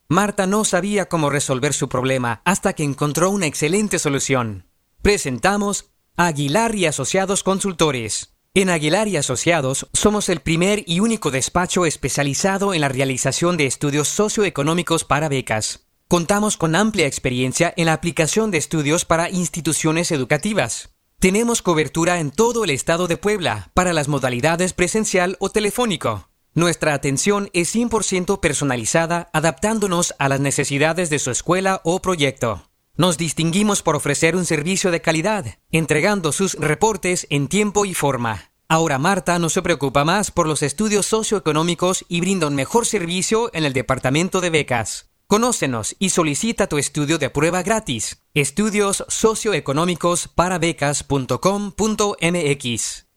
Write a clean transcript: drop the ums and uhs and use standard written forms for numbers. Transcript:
Marta no sabía cómo resolver su problema hasta que encontró una excelente solución. Presentamos Aguilar y Asociados Consultores. En Aguilar y Asociados somos el primer y único despacho especializado en la realización de estudios socioeconómicos para becas. Contamos con amplia experiencia en la aplicación de estudios para instituciones educativas. Tenemos cobertura en todo el estado de Puebla para las modalidades presencial o telefónico. Nuestra atención es 100% personalizada, adaptándonos a las necesidades de su escuela o proyecto. Nos distinguimos por ofrecer un servicio de calidad, entregando sus reportes en tiempo y forma. Ahora Marta no se preocupa más por los estudios socioeconómicos y brinda un mejor servicio en el departamento de becas. Conócenos y solicita tu estudio de prueba gratis. Estudios socioeconómicos para becas.com.mx